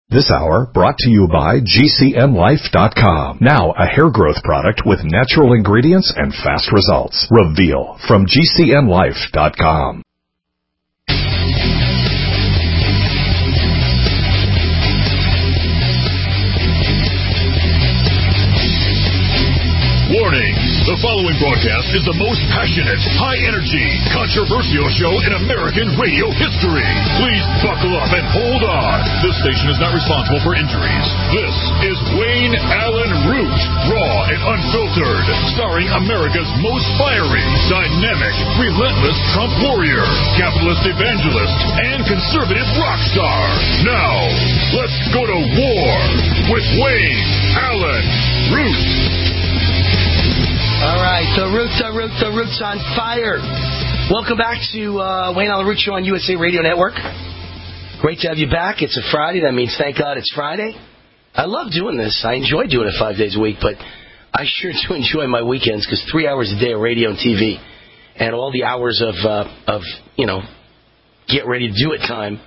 This hour brought to you by GCNlife.com. Now a hair growth product with natural ingredients and fast results. Reveal from GCNlife.com. Warning! The following broadcast is the most passionate, high-energy, controversial show in American radio history. Please buckle up and hold on. This station is not responsible for injuries. This is Wayne Allen Root, raw and unfiltered, starring America's most fiery, dynamic, relentless Trump warrior, capitalist evangelist, and conservative rock star. Now, let's go to war with Wayne Allen Root. All right, the Root's on fire. Welcome back to Wayne Allen Root Show on USA Radio Network. Great to have you back. It's a Friday. That means thank God it's Friday. I love doing this. I enjoy doing it 5 days a week, but I sure do enjoy my weekends because 3 hours a day of radio and TV and all the hours of get ready to do it time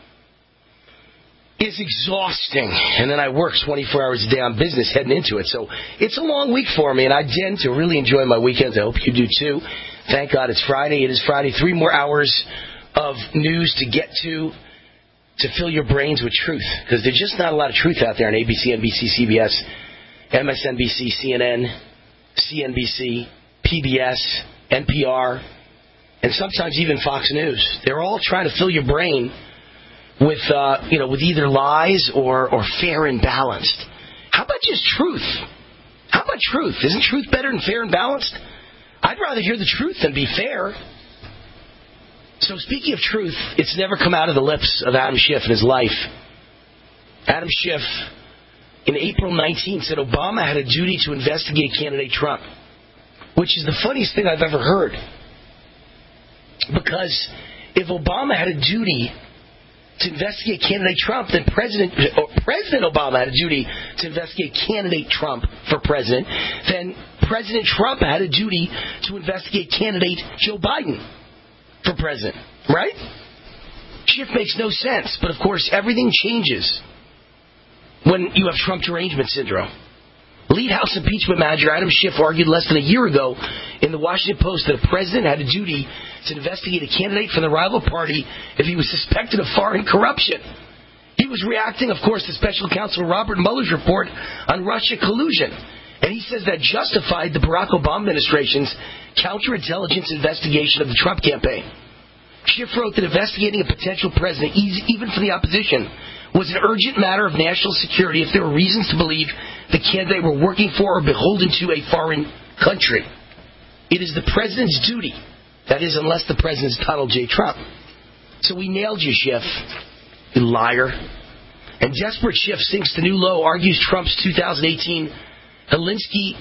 is exhausting. And then I work 24 hours a day on business heading into it. So it's a long week for me, and I tend to really enjoy my weekends. I hope you do too. Thank God it's Friday. It is Friday. 3 more hours of news to get to fill your brains with truth. Because there's just not a lot of truth out there on ABC, NBC, CBS, MSNBC, CNN, CNBC, PBS, NPR, and sometimes even Fox News. They're all trying to fill your brain with either lies or fair and balanced. How about just truth? How about truth? Isn't truth better than fair and balanced? I'd rather hear the truth than be fair. So speaking of truth, it's never come out of the lips of Adam Schiff in his life. Adam Schiff, in April 19, said Obama had a duty to investigate candidate Trump, which is the funniest thing I've ever heard. Because if Obama had a duty to investigate candidate Trump, then President Obama had a duty to investigate candidate Trump for president, then President Trump had a duty to investigate candidate Joe Biden for president, right? Schiff makes no sense, but of course everything changes when you have Trump derangement syndrome. Lead House impeachment manager Adam Schiff argued less than a year ago in the Washington Post that a president had a duty to investigate a candidate from the rival party if he was suspected of foreign corruption. He was reacting, of course, to Special Counsel Robert Mueller's report on Russia collusion. And he says that justified the Barack Obama administration's counterintelligence investigation of the Trump campaign. Schiff wrote that investigating a potential president, even for the opposition, was an urgent matter of national security if there were reasons to believe the candidate were working for or beholden to a foreign country. It is the president's duty. That is, unless the president's Donald J. Trump. So we nailed you, Schiff, you liar. And desperate Schiff sinks to new low, argues Trump's 2018 Helsinki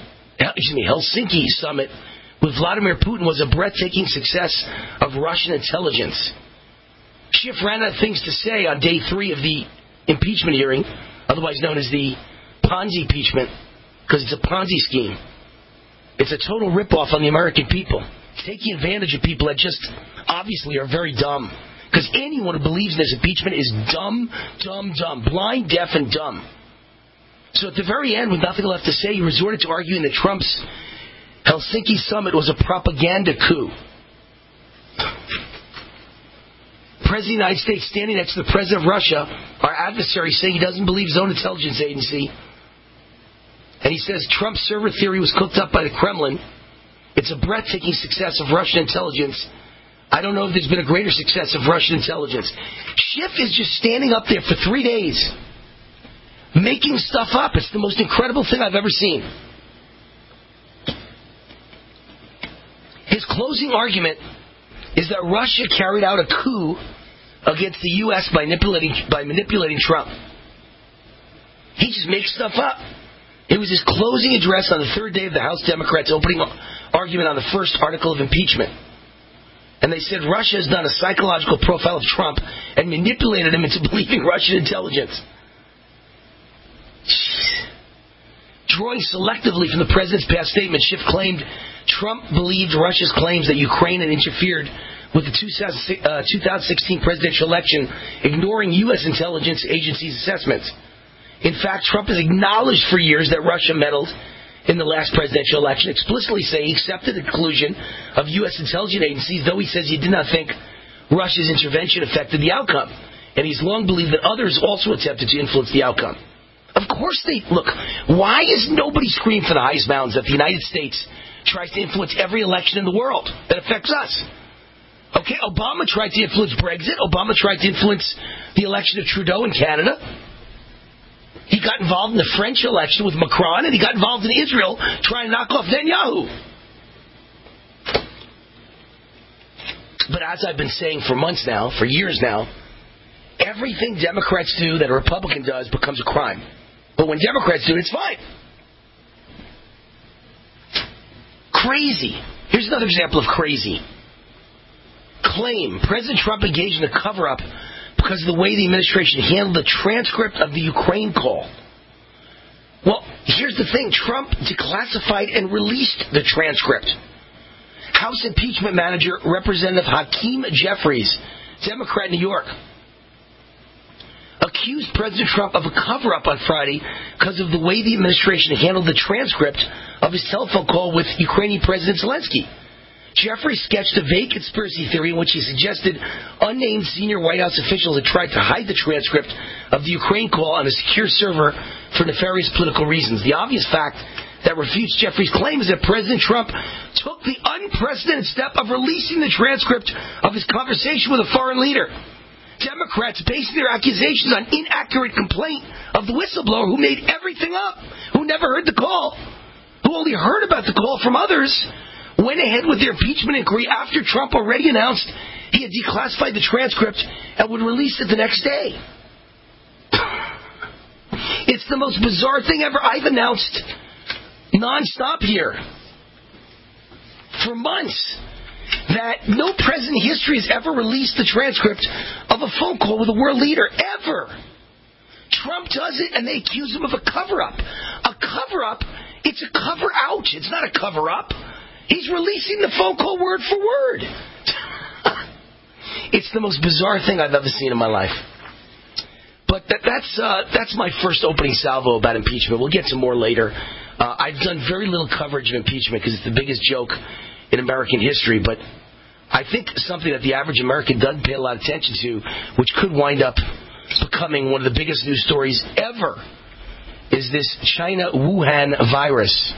summit with Vladimir Putin was a breathtaking success of Russian intelligence. Schiff ran out of things to say on day 3 of the impeachment hearing, otherwise known as the Ponzi impeachment, because it's a Ponzi scheme. It's a total ripoff on the American people. It's taking advantage of people that just obviously are very dumb. Because anyone who believes in this impeachment is dumb, blind, deaf, and dumb. So at the very end, with nothing left to say, he resorted to arguing that Trump's Helsinki summit was a propaganda coup. President of the United States standing next to the President of Russia, our adversary, saying he doesn't believe his own intelligence agency. And he says Trump's server theory was cooked up by the Kremlin. It's a breathtaking success of Russian intelligence. I don't know if there's been a greater success of Russian intelligence. Schiff is just standing up there for 3 days, making stuff up. It's the most incredible thing I've ever seen. His closing argument is that Russia carried out a coup against the U.S. by manipulating Trump. He just makes stuff up. It was his closing address on the 3rd day of the House Democrats' opening argument on the first article of impeachment. And they said Russia has done a psychological profile of Trump and manipulated him into believing Russian intelligence. Drawing selectively from the president's past statement, Schiff claimed Trump believed Russia's claims that Ukraine had interfered with the 2016 presidential election, ignoring U.S. intelligence agencies' assessments. In fact, Trump has acknowledged for years that Russia meddled in the last presidential election, explicitly saying he accepted the conclusion of U.S. intelligence agencies, though he says he did not think Russia's intervention affected the outcome. And he's long believed that others also attempted to influence the outcome. Of course they... Look, why is nobody screaming from the highest mountains that the United States tries to influence every election in the world that affects us? Okay, Obama tried to influence Brexit. Obama tried to influence the election of Trudeau in Canada. He got involved in the French election with Macron, and he got involved in Israel trying to knock off Netanyahu. But as I've been saying for months now, for years now, everything Democrats do that a Republican does becomes a crime. But when Democrats do it, it's fine. Crazy. Here's another example of crazy. Claim President Trump engaged in a cover-up because of the way the administration handled the transcript of the Ukraine call. Well, here's the thing. Trump declassified and released the transcript. House impeachment manager, Representative Hakeem Jeffries, Democrat, New York, accused President Trump of a cover-up on Friday because of the way the administration handled the transcript of his telephone call with Ukrainian President Zelensky. Jeffrey sketched a vague conspiracy theory in which he suggested unnamed senior White House officials had tried to hide the transcript of the Ukraine call on a secure server for nefarious political reasons. The obvious fact that refutes Jeffrey's claim is that President Trump took the unprecedented step of releasing the transcript of his conversation with a foreign leader. Democrats basing their accusations on inaccurate complaint of the whistleblower who made everything up, who never heard the call, who only heard about the call from others, went ahead with their impeachment inquiry after Trump already announced he had declassified the transcript and would release it the next day. It's the most bizarre thing ever. I've announced nonstop here for months that no president in history has ever released the transcript of a phone call with a world leader, ever. Trump does it, and they accuse him of a cover-up. A cover-up, it's a cover-out. It's not a cover-up. He's releasing the phone call word for word. It's the most bizarre thing I've ever seen in my life. But that's my first opening salvo about impeachment. We'll get to more later. I've done very little coverage of impeachment because it's the biggest joke in American history, but I think something that the average American doesn't pay a lot of attention to, which could wind up becoming one of the biggest news stories ever, is this China Wuhan virus.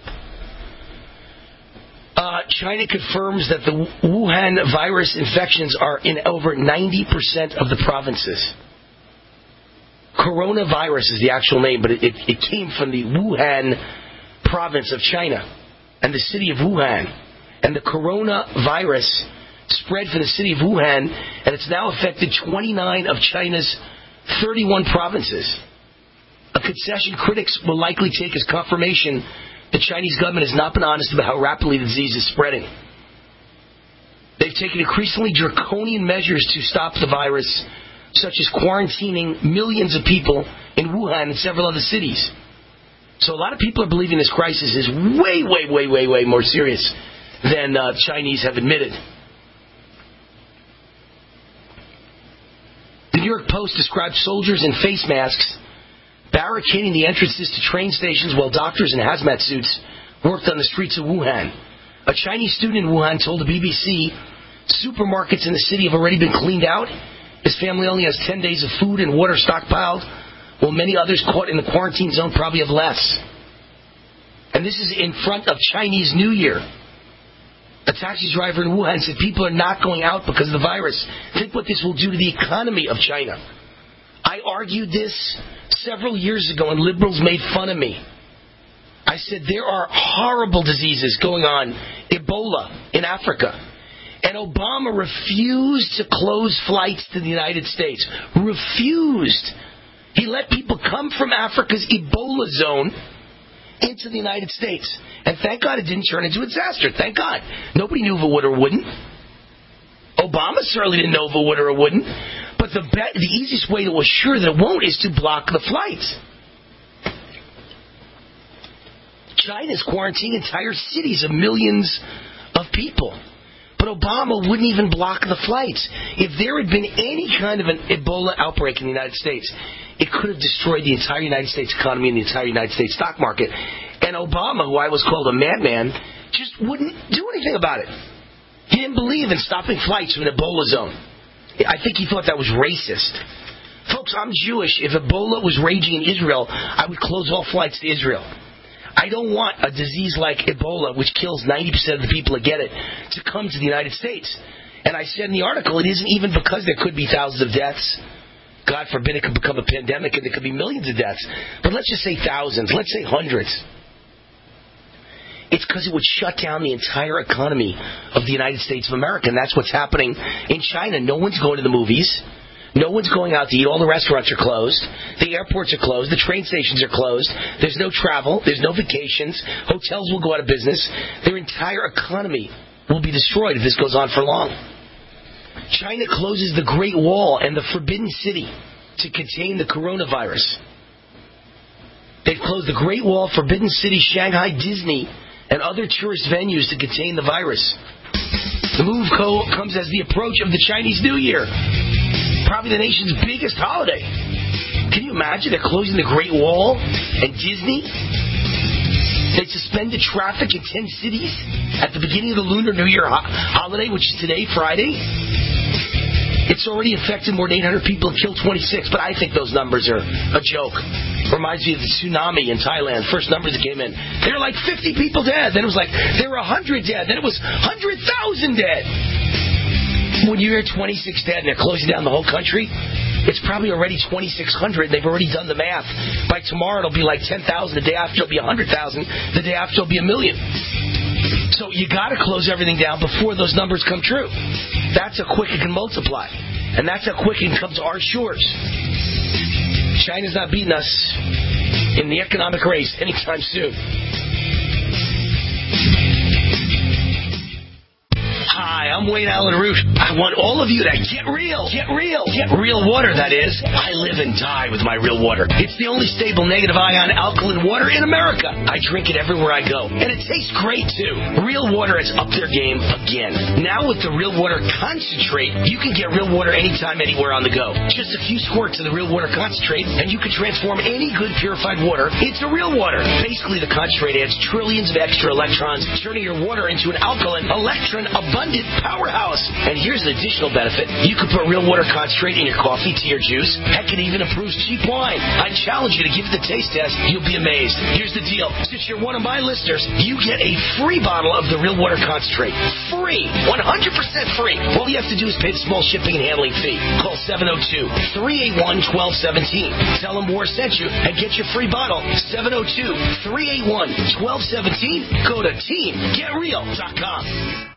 China confirms that the Wuhan virus infections are in over 90% of the provinces. Coronavirus is the actual name, but it came from the Wuhan province of China and the city of Wuhan. And the coronavirus spread from the city of Wuhan, and it's now affected 29 of China's 31 provinces. A concession critics will likely take as confirmation the Chinese government has not been honest about how rapidly the disease is spreading. They've taken increasingly draconian measures to stop the virus, such as quarantining millions of people in Wuhan and several other cities. So a lot of people are believing this crisis is way, way, way, way, way more serious than Chinese have admitted. The New York Post described soldiers in face masks barricading the entrances to train stations while doctors in hazmat suits worked on the streets of Wuhan. A Chinese student in Wuhan told the BBC supermarkets in the city have already been cleaned out. His family only has 10 days of food and water stockpiled, while many others caught in the quarantine zone probably have less. And this is in front of Chinese New Year. A taxi driver in Wuhan said people are not going out because of the virus. Think what this will do to the economy of China. I argued this several years ago, and liberals made fun of me. I said there are horrible diseases going on, Ebola in Africa. And Obama refused to close flights to the United States. Refused. He let people come from Africa's Ebola zone into the United States. And thank God it didn't turn into a disaster. Thank God. Nobody knew if it would or wouldn't. Obama certainly didn't know if it would or wouldn't. But the easiest way to assure that it won't is to block the flights. China's quarantining entire cities of millions of people. But But Obama wouldn't even block the flights. If there had been any kind of an Ebola outbreak in the United States, it could have destroyed the entire United States economy and the entire United States stock market. And Obama, who I was called a madman, just wouldn't do anything about it. He didn't believe in stopping flights from an Ebola zone. I think he thought that was racist. Folks, I'm Jewish. If Ebola was raging in Israel, I would close all flights to Israel. I don't want a disease like Ebola, which kills 90% of the people that get it, to come to the United States. And I said in the article, it isn't even because there could be thousands of deaths. God forbid it could become a pandemic and there could be millions of deaths. But let's just say thousands. Let's say hundreds. It's because it would shut down the entire economy of the United States of America. And that's what's happening in China. No one's going to the movies. No one's going out to eat. All the restaurants are closed. The airports are closed. The train stations are closed. There's no travel. There's no vacations. Hotels will go out of business. Their entire economy will be destroyed if this goes on for long. China closes the Great Wall and the Forbidden City to contain the coronavirus. They've closed the Great Wall, Forbidden City, Shanghai, Disney, and other tourist venues to contain the virus. The move comes as the approach of the Chinese New Year, probably the nation's biggest holiday. Can you imagine? They're closing the Great Wall and Disney. They suspended traffic in 10 cities at the beginning of the Lunar New Year holiday, which is today, Friday. It's already affected more than 800 people and killed 26, but I think those numbers are a joke. Reminds me of the tsunami in Thailand. First numbers that came in, there were like 50 people dead. Then it was like there were 100 dead. Then it was 100,000 dead. When you hear 26 dead and they're closing down the whole country, it's probably already 2,600. They've already done the math. By tomorrow it'll be like 10,000. The day after it'll be 100,000. The day after it'll be 1 million. So you got to close everything down before those numbers come true. That's how quick it can multiply. And that's how quick it can come to our shores. China's not beating us in the economic race anytime soon. Hi, I'm Wayne Allen Root. I want all of you to get real. Get real. Get real water, that is. I live and die with my real water. It's the only stable negative ion alkaline water in America. I drink it everywhere I go. And it tastes great, too. Real water has upped their game again. Now with the Real Water Concentrate, you can get real water anytime, anywhere on the go. Just a few squirts of the Real Water Concentrate, and you can transform any good purified water into real water. Basically, the concentrate adds trillions of extra electrons, turning your water into an alkaline, electron-abundant powerhouse. And here's an additional benefit. You can put Real Water Concentrate in your coffee, tea, or juice. Heck, it even improves cheap wine. I challenge you to give it the taste test. You'll be amazed. Here's the deal. Since you're one of my listeners, you get a free bottle of the Real Water Concentrate. Free. 100% free. All you have to do is pay the small shipping and handling fee. Call 702-381-1217. Tell them War sent you and get your free bottle. 702-381-1217. Go to teamgetreal.com.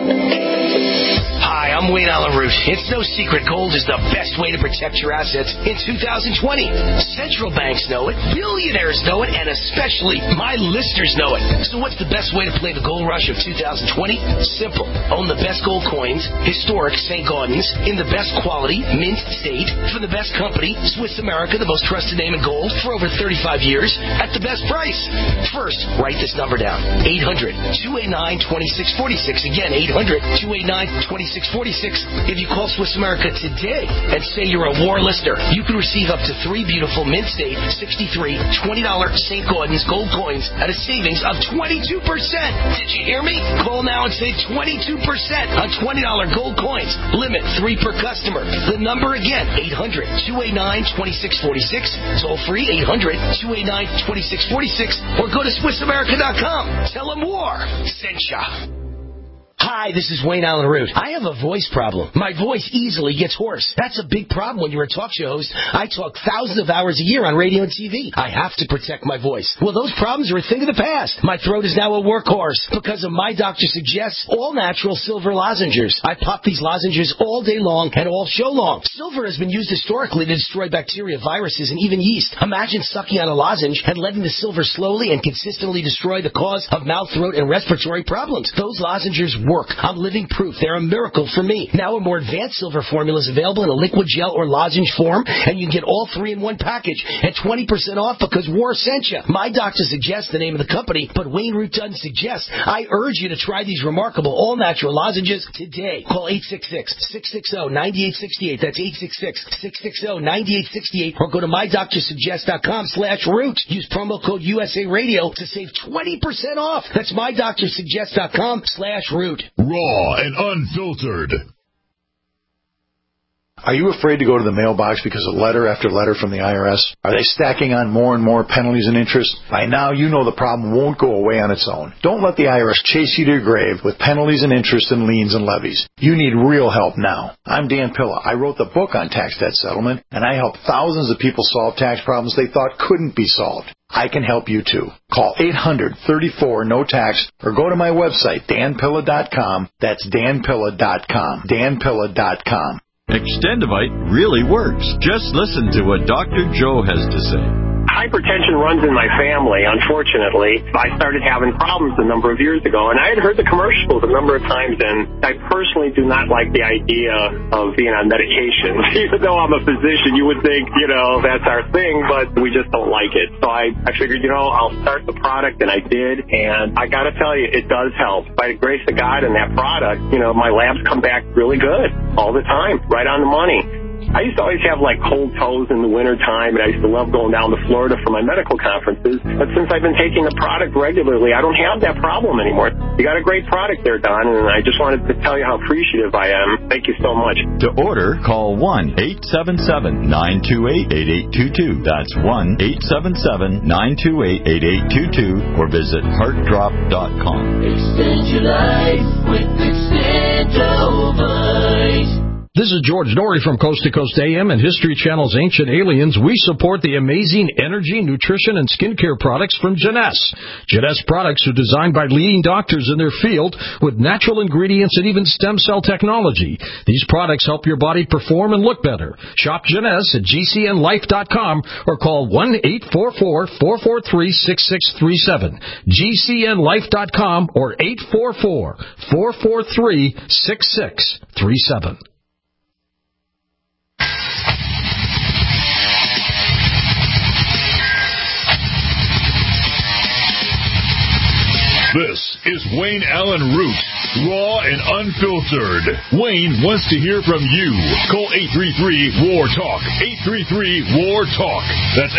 Hi, I'm Wayne Allen Root. It's no secret gold is the best way to protect your assets in 2020. Central banks know it, billionaires know it, and especially my listeners know it. So what's the best way to play the gold rush of 2020? Simple. Own the best gold coins, historic St. Gaudens, in the best quality, mint state, from the best company, Swiss America, the most trusted name in gold, for over 35 years, at the best price. First, write this number down. 800-289-2646. Again, 800-289-2646. If you call Swiss America today and say you're a war listener, you can receive up to 3 beautiful mint state 63 $20 St. Gaudens gold coins at a savings of 22%. Did you hear me? Call now and save 22% on $20 gold coins. Limit 3 per customer. The number again, 800-289-2646. Toll free, 800-289-2646. Or go to SwissAmerica.com. Tell them war sent ya. Hi, this is Wayne Allen Root. I have a voice problem. My voice easily gets hoarse. That's a big problem when you're a talk show host. I talk thousands of hours a year on radio and TV. I have to protect my voice. Well, those problems are a thing of the past. My throat is now a workhorse because of My Doctor Suggests all-natural silver lozenges. I pop these lozenges all day long and all show long. Silver has been used historically to destroy bacteria, viruses, and even yeast. Imagine sucking on a lozenge and letting the silver slowly and consistently destroy the cause of mouth, throat, and respiratory problems. Those lozenges work. work. I'm living proof. They're a miracle for me. Now a more advanced silver formula is available in a liquid gel or lozenge form, and you can get all three in one package at 20% off because War sent you. My doctor suggests the name of the company, but Wayne Root doesn't suggest. I urge you to try these remarkable all-natural lozenges today. Call 866-660-9868. That's 866-660-9868. Or go to mydoctorsuggest.com/root. Use promo code USA Radio to save 20% off. That's mydoctorsuggest.com/root. Raw and unfiltered. Are you afraid to go to the mailbox because of letter after letter from the IRS? Are they stacking on more and more penalties and interest? By now, you know the problem won't go away on its own. Don't let the IRS chase you to your grave with penalties and interest and liens and levies. You need real help now. I'm Dan Pilla. I wrote the book on tax debt settlement, and I help thousands of people solve tax problems they thought couldn't be solved. I can help you too. Call 800-34-NO-TAX or go to my website, danpilla.com. That's danpilla.com. danpilla.com. Extendivite really works. Just listen to what Dr. Joe has to say. Hypertension runs in my family, unfortunately. I started having problems a number of years ago, and I had heard the commercials a number of times, and I personally do not like the idea of being on medication. Even though I'm a physician, you would think, that's our thing, but we just don't like it. So I figured, I'll start the product, and I did, and I got to tell you, it does help. By the grace of God and that product, my labs come back really good all the time, right on the money. I used to always have cold toes in the wintertime, and I used to love going down to Florida for my medical conferences. But since I've been taking the product regularly, I don't have that problem anymore. You got a great product there, Don, and I just wanted to tell you how appreciative I am. Thank you so much. To order, call 1-877-928-8822. That's 1-877-928-8822, or visit heartdrop.com. Extend your life with Extendovite. This is George Norrie from Coast to Coast AM and History Channel's Ancient Aliens. We support the amazing energy, nutrition, and skincare products from Jeunesse. Jeunesse products are designed by leading doctors in their field with natural ingredients and even stem cell technology. These products help your body perform and look better. Shop Jeunesse at gcnlife.com or call 1-844-443-6637. gcnlife.com or 844-443-6637. This is Wayne Allen Root, raw and unfiltered. Wayne wants to hear from you. Call 833-WAR-TALK. 833-WAR-TALK. That's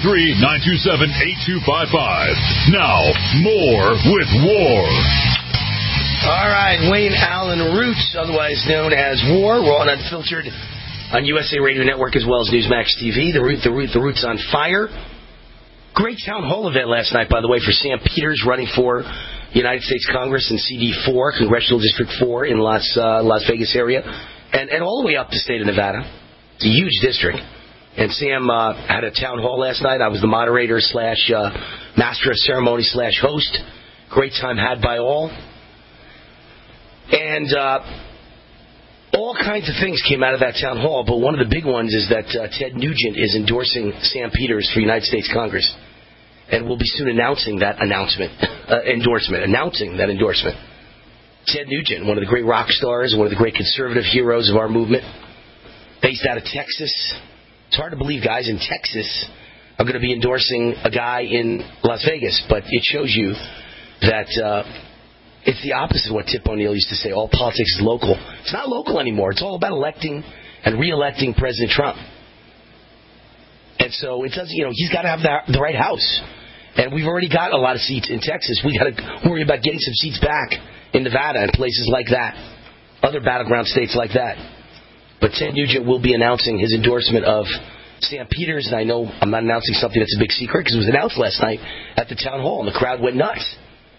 833-927-8255. Now, more with War. All right, Wayne Allen Root, otherwise known as War, raw and unfiltered on USA Radio Network as well as Newsmax TV. The Root's on fire. Great town hall event last night, by the way, for Sam Peters running for United States Congress in CD4, Congressional District 4 in Las Vegas area, and all the way up to the state of Nevada. It's a huge district. And Sam had a town hall last night. I was the moderator / master of ceremony / host. Great time had by all. And all kinds of things came out of that town hall, but one of the big ones is that Ted Nugent is endorsing Sam Peters for United States Congress. And we'll be soon announcing that endorsement. Ted Nugent, one of the great rock stars, one of the great conservative heroes of our movement, based out of Texas. It's hard to believe guys in Texas are going to be endorsing a guy in Las Vegas, but it shows you that it's the opposite of what Tip O'Neill used to say. All politics is local. It's not local anymore. It's all about electing and re-electing President Trump. And so it doesn't, he's got to have the right house. And we've already got a lot of seats in Texas. We got to worry about getting some seats back in Nevada and places like that, other battleground states like that. But Ted Nugent will be announcing his endorsement of Sam Peters, and I know I'm not announcing something that's a big secret because it was announced last night at the town hall, and the crowd went nuts.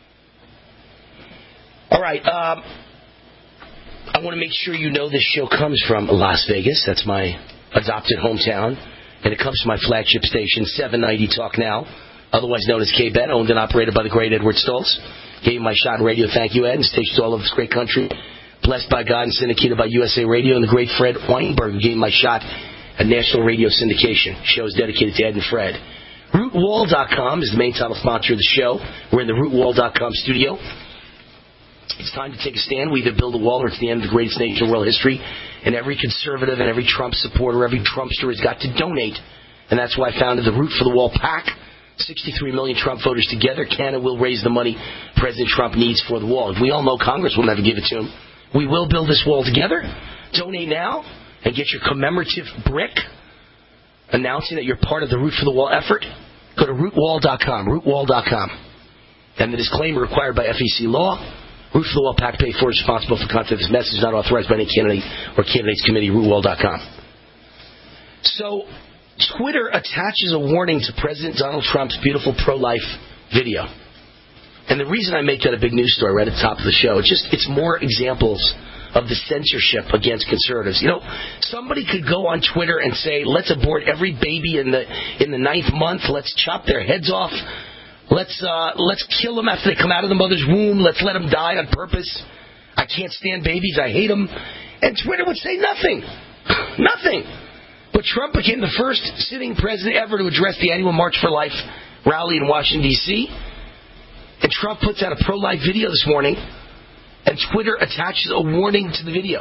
All right, I want to make sure you know this show comes from Las Vegas. That's my adopted hometown. And it comes from my flagship station, 790 Talk Now, otherwise known as K-Bet, owned and operated by the great Edward Stoltz. Gave my shot in radio. Thank you, Ed. And stations all over this great country. Blessed by God and syndicated by USA Radio. And the great Fred Weinberg, who gave my shot at national radio syndication. Shows dedicated to Ed and Fred. RootWall.com is the main title sponsor of the show. We're in the RootWall.com studio. It's time to take a stand. We either build a wall or it's the end of the greatest nation in world history. And every conservative and every Trump supporter, every Trumpster has got to donate. And that's why I founded the Root for the Wall PAC. 63 million Trump voters together. Canada will raise the money President Trump needs for the wall. We all know Congress will never give it to him. We will build this wall together. Donate now and get your commemorative brick announcing that you're part of the Root for the Wall effort. Go to rootwall.com, rootwall.com. And the disclaimer required by FEC law. Root for the Wall PAC paid for, responsible for content of this message, not authorized by any candidate or candidates committee, rootwall.com. So, Twitter attaches a warning to President Donald Trump's beautiful pro-life video. And the reason I make that a big news story right at the top of the show, it's more examples of the censorship against conservatives. You know, somebody could go on Twitter and say, let's abort every baby in the 9th month, let's chop their heads off, let's kill them after they come out of the mother's womb, let's let them die on purpose. I can't stand babies, I hate them. And Twitter would say nothing. Nothing. But Trump became the first sitting president ever to address the annual March for Life rally in Washington, D.C. And Trump puts out a pro-life video this morning, and Twitter attaches a warning to the video.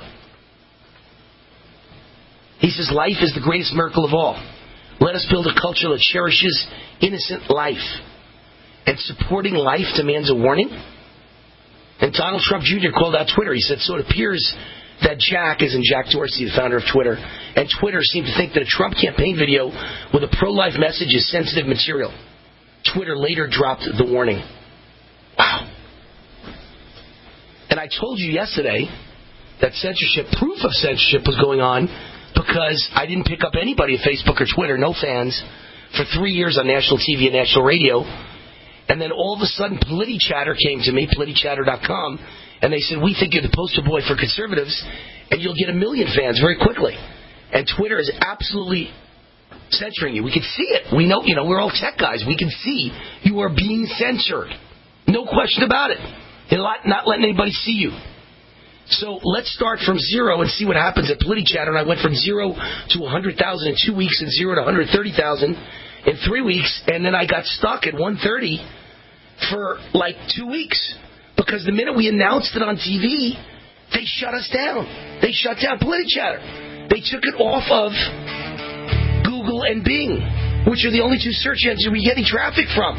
He says, life is the greatest miracle of all. Let us build a culture that cherishes innocent life. And supporting life demands a warning? And Donald Trump Jr. called out Twitter. He said, so it appears that Jack, as in Jack Dorsey, the founder of Twitter, and Twitter seem to think that a Trump campaign video with a pro-life message is sensitive material. Twitter later dropped the warning. Wow. And I told you yesterday that proof of censorship was going on because I didn't pick up anybody at Facebook or Twitter, no fans, for 3 years on national TV and national radio. And then all of a sudden, PolitiChatter came to me, politichatter.com, and they said, we think you're the poster boy for conservatives, and you'll get 1 million fans very quickly. And Twitter is absolutely censoring you. We can see it. We know, we're all tech guys. We can see you are being censored. No question about it. They're not letting anybody see you. So let's start from zero and see what happens at PolitiChatter. And I went from 0 to 100,000 in 2 weeks and 0 to 130,000 in 3 weeks. And then I got stuck at 130 for like 2 weeks. Because the minute we announced it on TV, they shut us down. They shut down PolitiChatter. They took it off of Google and Bing, which are the only two search engines we get any traffic from.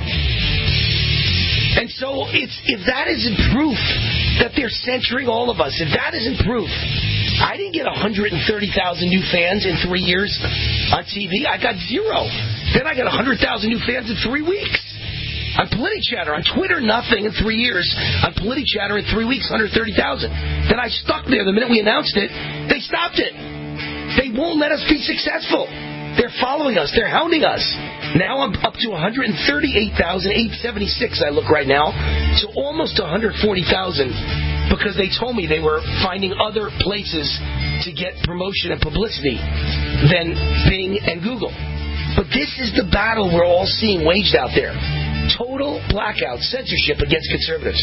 And so if that isn't proof that they're censoring all of us, if that isn't proof, I didn't get 130,000 new fans in 3 years on TV. I got 0. Then I got 100,000 new fans in 3 weeks. On PolitiChatter, on Twitter, nothing in 3 years. On PolitiChatter, in 3 weeks, 130,000. Then I stuck there. The minute we announced it, they stopped it. They won't let us be successful. They're following us. They're hounding us. Now I'm up to 138,876, I look right now. So almost 140,000 because they told me they were finding other places to get promotion and publicity than Bing and Google. But this is the battle we're all seeing waged out there. Total blackout, censorship against conservatives.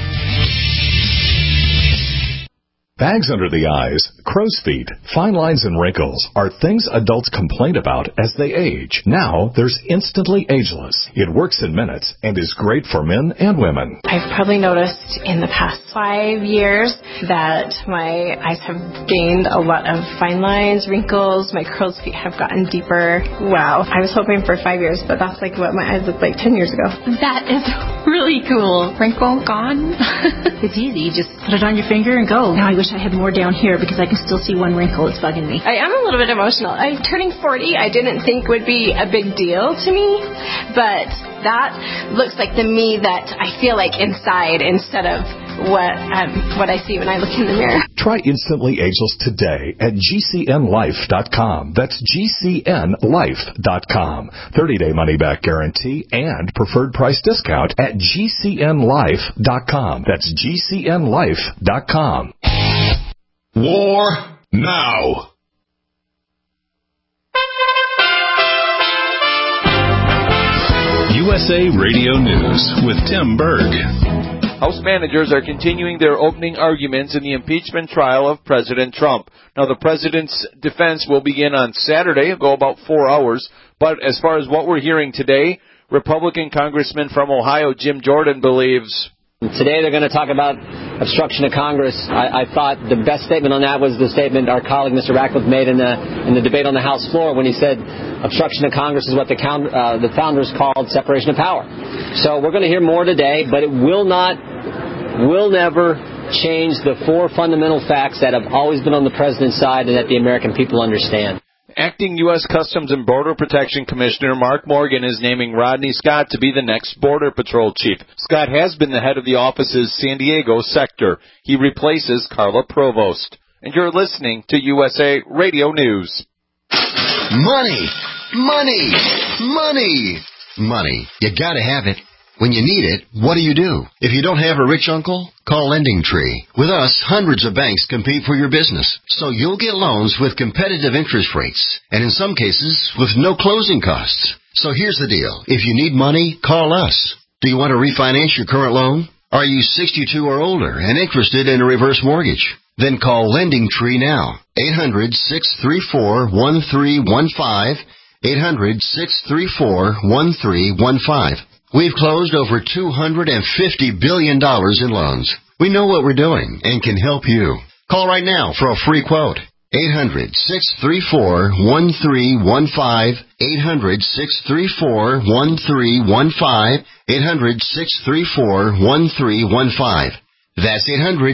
Bags under the eyes, crow's feet, fine lines and wrinkles are things adults complain about as they age. Now there's Instantly Ageless. It works in minutes and is great for men and women. I've probably noticed in the past 5 years that my eyes have gained a lot of fine lines, wrinkles, my crow's feet have gotten deeper. Wow. I was hoping for 5 years, but that's like what my eyes looked like 10 years ago. That is really cool. Wrinkle gone. It's easy. You just put it on your finger and go. Now I wish I had more down here because I can still see one wrinkle. It's bugging me. I am a little bit emotional. I'm turning 40. I didn't think would be a big deal to me, but that looks like the me that I feel like inside instead of what I see when I look in the mirror. Try Instantly Ageless today at GCNLife.com. That's GCNLife.com. 30-day money-back guarantee and preferred price discount at GCNLife.com. That's GCNLife.com. War now. USA Radio News with Tim Berg. House managers are continuing their opening arguments in the impeachment trial of President Trump. Now, the president's defense will begin on Saturday. It'll go about 4 hours. But as far as what we're hearing today, Republican Congressman from Ohio, Jim Jordan, believes today they're going to talk about obstruction of Congress, I thought the best statement on that was the statement our colleague Mr. Ratcliffe made in the debate on the House floor when he said obstruction of Congress is what the founders called separation of power. So we're going to hear more today, but it will never change the four fundamental facts that have always been on the president's side and that the American people understand. Acting U.S. Customs and Border Protection Commissioner Mark Morgan is naming Rodney Scott to be the next Border Patrol chief. Scott has been the head of the office's San Diego sector. He replaces Carla Provost. And you're listening to USA Radio News. Money! Money! Money! Money. You gotta have it. When you need it, what do? If you don't have a rich uncle, call Lending Tree. With us, hundreds of banks compete for your business, so you'll get loans with competitive interest rates, and in some cases, with no closing costs. So here's the deal. If you need money, call us. Do you want to refinance your current loan? Are you 62 or older and interested in a reverse mortgage? Then call Lending Tree now. 800-634-1315. 800-634-1315. We've closed over $250 billion in loans. We know what we're doing and can help you. Call right now for a free quote. 800-634-1315. 800-634-1315. 800-634-1315. That's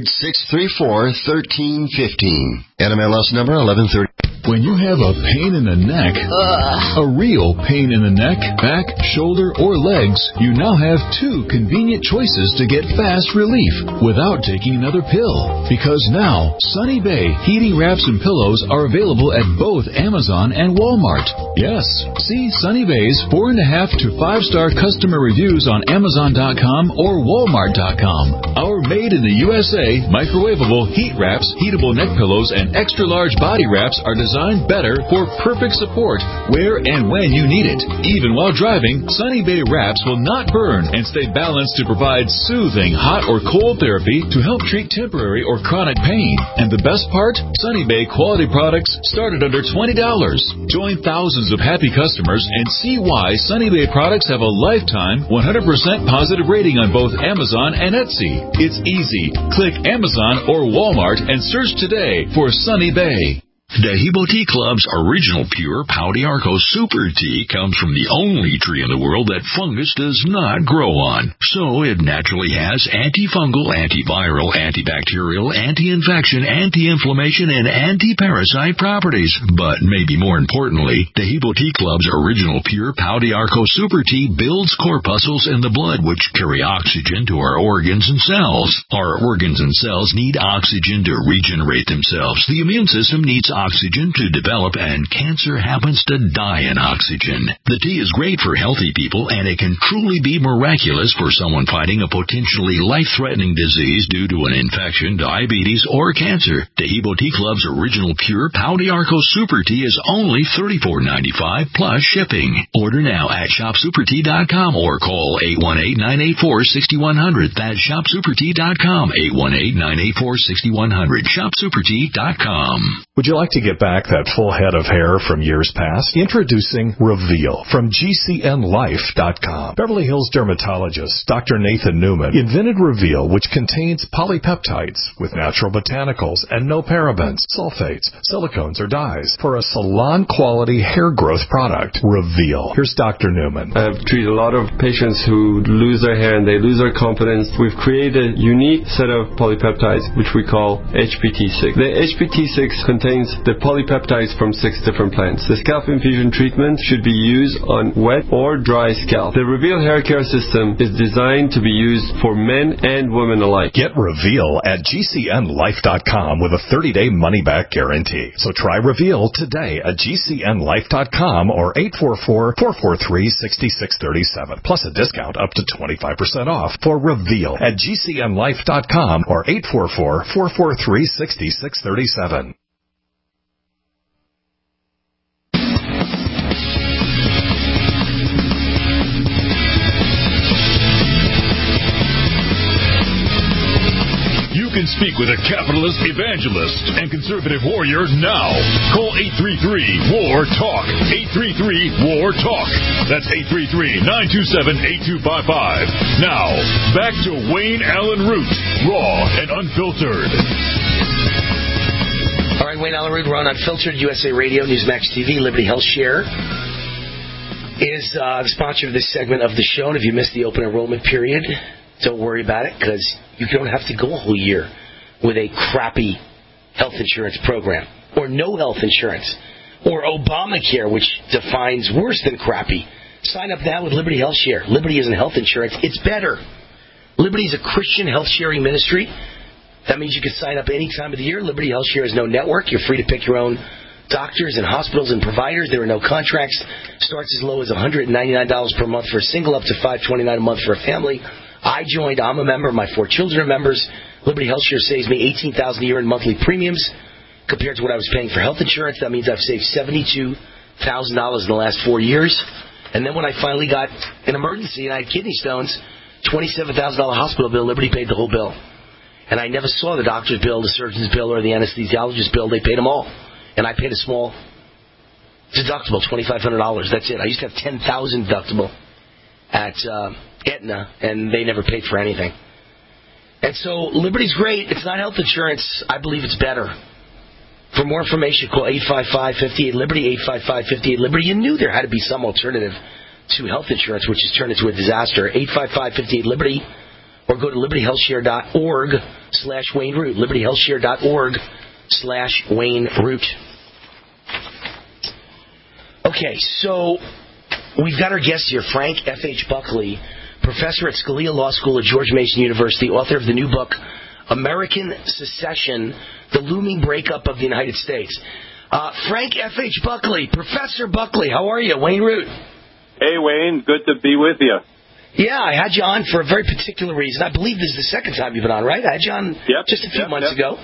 800-634-1315. NMLS number 1130. When you have a pain in the neck, a real pain in the neck, back, shoulder, or legs, you now have two convenient choices to get fast relief without taking another pill. Because now, Sunny Bay heating wraps and pillows are available at both Amazon and Walmart. Yes, see Sunny Bay's 4.5 to 5-star customer reviews on Amazon.com or Walmart.com. Our made in the USA microwavable heat wraps, heatable neck pillows, and extra large body wraps are designed better for perfect support where and when you need it. Even while driving, Sunny Bay wraps will not burn and stay balanced to provide soothing hot or cold therapy to help treat temporary or chronic pain. And the best part? Sunny Bay quality products start at under $20. Join thousands of happy customers and see why Sunny Bay products have a lifetime 100% positive rating on both Amazon and Etsy. It's easy. Click Amazon or Walmart and search today for Sunny Bay. Dehibo Tea Club's original pure Pau d'Arco Super Tea comes from the only tree in the world that fungus does not grow on. So it naturally has antifungal, antiviral, antibacterial, anti-infection, anti-inflammation, and anti-parasite properties. But maybe more importantly, Dehibo Tea Club's original pure Pau d'Arco Super Tea builds corpuscles in the blood which carry oxygen to our organs and cells. Our organs and cells need oxygen to regenerate themselves. The immune system needs oxygen to develop, and cancer happens to die in oxygen. The tea is great for healthy people, and it can truly be miraculous for someone fighting a potentially life-threatening disease due to an infection, diabetes, or cancer. Dehibo Tea Club's original pure Pau d'Arco Super Tea is only $34.95 plus shipping. Order now at shopsupertea.com or call 818-984-6100. That's shopsupertea.com, 818-984-6100, shopsupertea.com. Would you like to get back that full head of hair from years past? Introducing Reveal from GCNLife.com. Beverly Hills dermatologist Dr. Nathan Newman invented Reveal, which contains polypeptides with natural botanicals and no parabens, sulfates, silicones, or dyes for a salon-quality hair growth product. Reveal. Here's Dr. Newman. I've treated a lot of patients who lose their hair and they lose their confidence. We've created a unique set of polypeptides, which we call HPT6. The HPT6 contains the polypeptides from 6 different plants. The scalp infusion treatment should be used on wet or dry scalp. The Reveal hair care system is designed to be used for men and women alike. Get Reveal at GCNLife.com with a 30-day money-back guarantee. So try Reveal today at GCNLife.com or 844-443-6637. Plus a discount up to 25% off for Reveal at GCNLife.com or 844-443-6637. You can Speak with a capitalist evangelist and conservative warrior now. Call 833-WAR-TALK. 833-WAR-TALK. That's 833-927-8255. Now, back to Wayne Allen Root, raw and unfiltered. All right, Wayne Allen Root, we're on Unfiltered, USA Radio, Newsmax TV, Liberty Health Share is the sponsor of this segment of the show. And if you missed the open enrollment period, don't worry about it, because you don't have to go a whole year with a crappy health insurance program, or no health insurance, or Obamacare, which defines worse than crappy. Sign up now with Liberty Health Share. Liberty isn't health insurance, it's better. Liberty is a Christian health sharing ministry. That means you can sign up any time of the year. Liberty Health Share has no network. You're free to pick your own doctors and hospitals and providers. There are no contracts. Starts as low as $199 per month for a single, up to $529 a month for a family. I joined. I'm a member. My 4 children are members. Liberty Health Share saves me $18,000 a year in monthly premiums compared to what I was paying for health insurance. That means I've saved $72,000 in the last 4 years. And then when I finally got an emergency and I had kidney stones, $27,000 hospital bill, Liberty paid the whole bill. And I never saw the doctor's bill, the surgeon's bill, or the anesthesiologist's bill. They paid them all. And I paid a small deductible, $2,500. That's it. I used to have $10,000 deductible at Aetna, and they never paid for anything. And so Liberty's great. It's not health insurance. I believe it's better. For more information, call 855-58-LIBERTY, 855-58-LIBERTY. You knew there had to be some alternative to health insurance, which has turned into a disaster. 855-58-LIBERTY, or go to libertyhealthshare.org/Wayne Root. libertyhealthshare.org/Wayne Root. Okay, so we've got our guest here, Frank F.H. Buckley, professor at Scalia Law School at George Mason University, author of the new book, American Secession, The Looming Breakup of the United States. Frank F.H. Buckley, Professor Buckley, how are you? Wayne Root. Hey, Wayne, good to be with you. Yeah, I had you on for a very particular reason. I believe this is the second time you've been on, right? I had you on just a few months ago.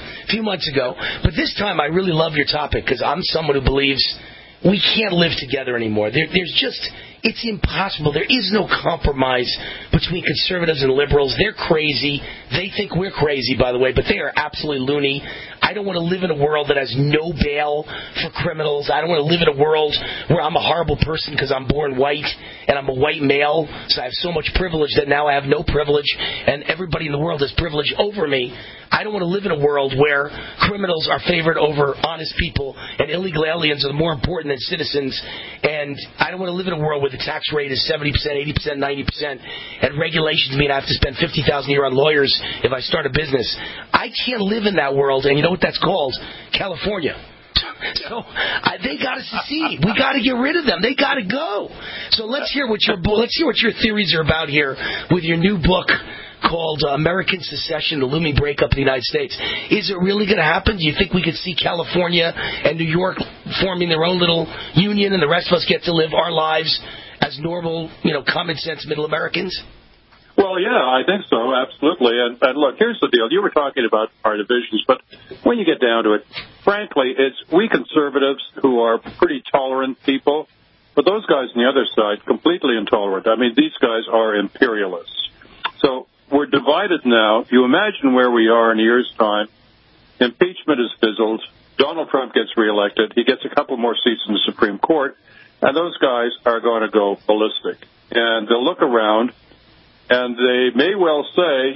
But this time I really love your topic, because I'm someone who believes we can't live together anymore. There's just, it's impossible. There is no compromise between conservatives and liberals. They're crazy. They think we're crazy, by the way, but they are absolutely loony. I don't want to live in a world that has no bail for criminals. I don't want to live in a world where I'm a horrible person because I'm born white and I'm a white male, so I have so much privilege that now I have no privilege and everybody in the world has privilege over me. I don't want to live in a world where criminals are favored over honest people and illegal aliens are more important than citizens. And I don't want to live in a world where the tax rate is 70%, 80%, 90%, and regulations mean I have to spend $50,000 a year on lawyers if I start a business. I can't live in that world, and you know what that's called? California. So they got to secede. We got to get rid of them. They got to go. So let's hear what your theories are about here with your new book called American Secession, The Looming Breakup of the United States. Is it really going to happen? Do you think we could see California and New York forming their own little union and the rest of us get to live our lives as normal, common sense middle Americans? Well, yeah, I think so, absolutely. And look, here's the deal. You were talking about our divisions, but when you get down to it, frankly, it's we conservatives who are pretty tolerant people, but those guys on the other side, completely intolerant. I mean, these guys are imperialists. So we're divided now. You imagine where we are in a year's time. Impeachment is fizzled. Donald Trump gets reelected. He gets a couple more seats in the Supreme Court, and those guys are going to go ballistic. And they'll look around, and they may well say,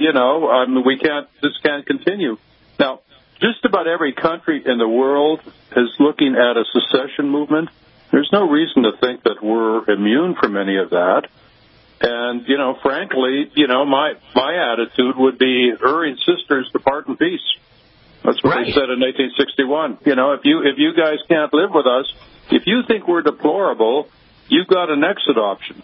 this can't continue. Now, just about every country in the world is looking at a secession movement. There's no reason to think that we're immune from any of that. And, frankly, my attitude would be erring sisters depart in peace. That's what they said in 1861. If you guys can't live with us, if you think we're deplorable, you've got an exit option.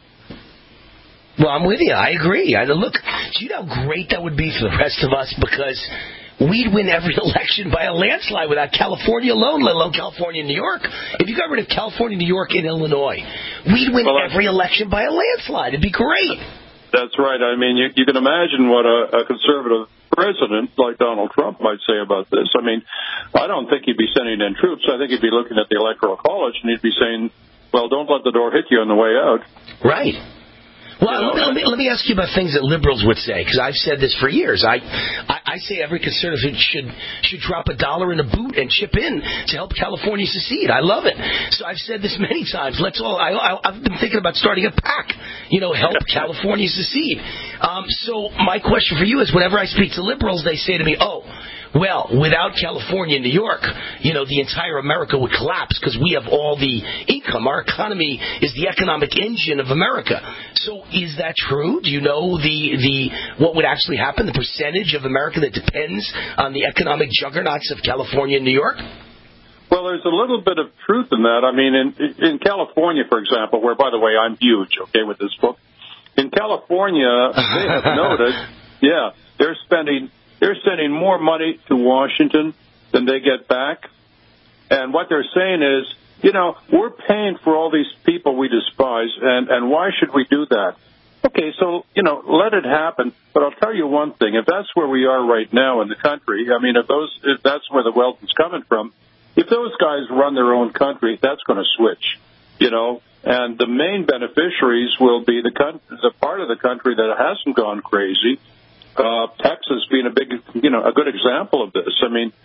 Well, I'm with you. I agree. Look, do you know how great that would be for the rest of us? Because we'd win every election by a landslide without California alone, let alone California and New York. If you got rid of California, New York, and Illinois, we'd win every election by a landslide. It'd be great. That's right. I mean, you can imagine what a conservative president like Donald Trump might say about this. I mean, I don't think he'd be sending in troops. I think he'd be looking at the Electoral College and he'd be saying, well, don't let the door hit you on the way out. Right. Well, let me ask you about things that liberals would say, because I've said this for years. I I say every conservative should drop $1 in a boot and chip in to help California secede. I love it. So I've said this many times. I've been thinking about starting a PAC, help California secede. So my question for you is, whenever I speak to liberals, they say to me, well, without California and New York, the entire America would collapse because we have all the income. Our economy is the economic engine of America. So is that true? Do you know what would actually happen, the percentage of America that depends on the economic juggernauts of California and New York? Well, there's a little bit of truth in that. I mean, in California, for example, where, by the way, I'm huge, with this book. In California, they have noted, they're sending more money to Washington than they get back. And what they're saying is, we're paying for all these people we despise, and why should we do that? Okay, so, let it happen. But I'll tell you one thing. If that's where we are right now in the country, I mean, if that's where the wealth is coming from, if those guys run their own country, that's going to switch, and the main beneficiaries will be the part of the country that hasn't gone crazy. Texas being a good example of this. I mean,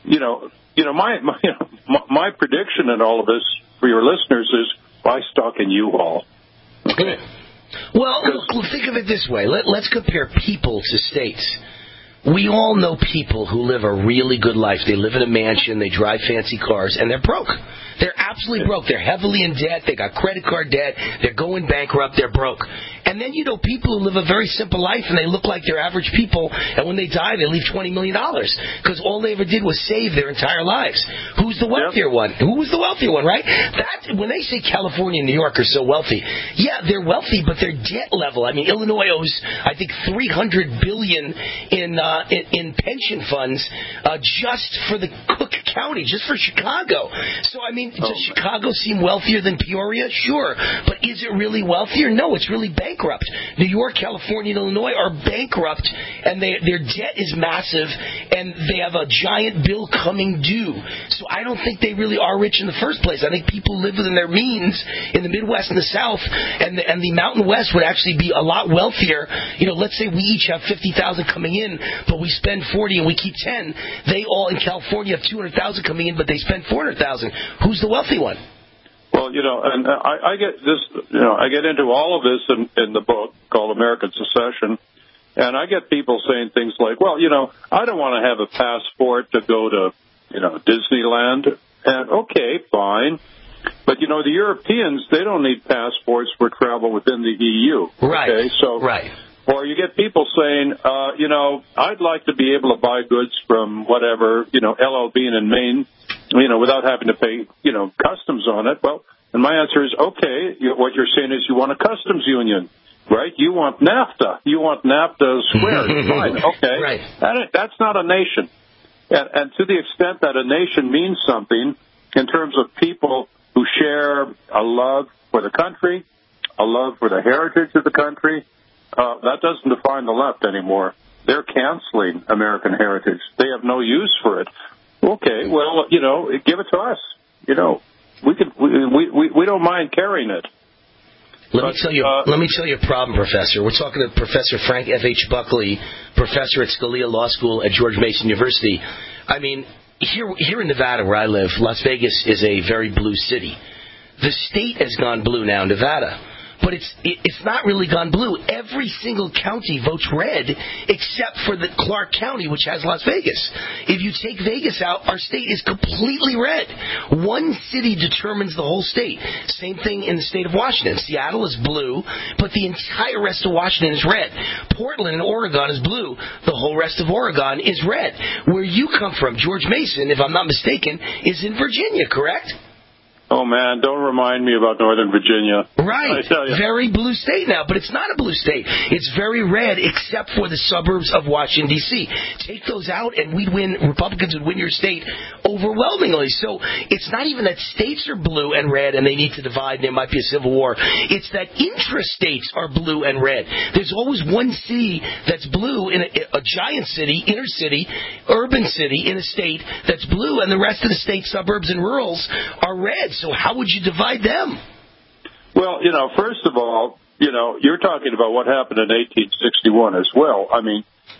my prediction in all of this for your listeners is buy stock in U-Haul. Okay. Well, look, think of it this way. Let's compare people to states. We all know people who live a really good life. They live in a mansion, they drive fancy cars, and they're broke. They're absolutely broke. They're heavily in debt. They got credit card debt. They're going bankrupt. They're broke. And then people who live a very simple life, and they look like they're average people, and when they die, they leave $20 million because all they ever did was save their entire lives. Who's the wealthier one? Who was the wealthier one, right? When they say California and New York are so wealthy, they're wealthy, but their debt level, I mean, Illinois owes, I think, $300 billion in pension funds just for the Cook County, just for Chicago. So, I mean, does Chicago seem wealthier than Peoria? Sure. But is it really wealthier? No, it's really bankrupt. New York, California, and Illinois are bankrupt, and their debt is massive, and they have a giant bill coming due. So I don't think they really are rich in the first place. I think people live within their means in the Midwest and the South, and the Mountain West would actually be a lot wealthier. Let's say we each have $50,000 coming in, but we spend $40,000 and we keep $10,000. They all in California have $200,000 coming in, but they spend $400,000. Who's the wealthy one? Well, and I get this, I get into all of this in the book called American Secession, and I get people saying things like, well, I don't want to have a passport to go to, Disneyland, and okay, fine. But, the Europeans, they don't need passports for travel within the EU. Right. Okay? So, right. Or you get people saying, I'd like to be able to buy goods from whatever, LL Bean in Maine, without having to pay, customs on it. Well, and my answer is, okay, what you're saying is you want a customs union, right? You want NAFTA. You want NAFTA squared. Fine, okay. Right. That's not a nation. And to the extent that a nation means something in terms of people who share a love for the country, a love for the heritage of the country, that doesn't define the left anymore. They're canceling American heritage. They have no use for it. Okay, well, give it to us. We don't mind carrying it. Let me tell you a problem, Professor. We're talking to Professor Frank F.H. Buckley, professor at Scalia Law School at George Mason University. I mean, here in Nevada, where I live, Las Vegas is a very blue city. The state has gone blue now, Nevada. But it's not really gone blue. Every single county votes red except for the Clark County, which has Las Vegas. If you take Vegas out, our state is completely red. One city determines the whole state. Same thing in the state of Washington. Seattle is blue, but the entire rest of Washington is red. Portland in Oregon is blue. The whole rest of Oregon is red. Where you come from, George Mason, if I'm not mistaken, is in Virginia, correct? Oh, man, don't remind me about Northern Virginia. Right. I tell you. Very blue state now, but it's not a blue state. It's very red except for the suburbs of Washington, D.C. Take those out and Republicans would win your state overwhelmingly. So it's not even that states are blue and red and they need to divide and there might be a civil war. It's that intrastates are blue and red. There's always one city that's blue in a giant city, inner city, urban city in a state that's blue, and the rest of the state, suburbs and rurals, are red. So how would you divide them? Well, first of all, you're talking about what happened in 1861 as well. I mean,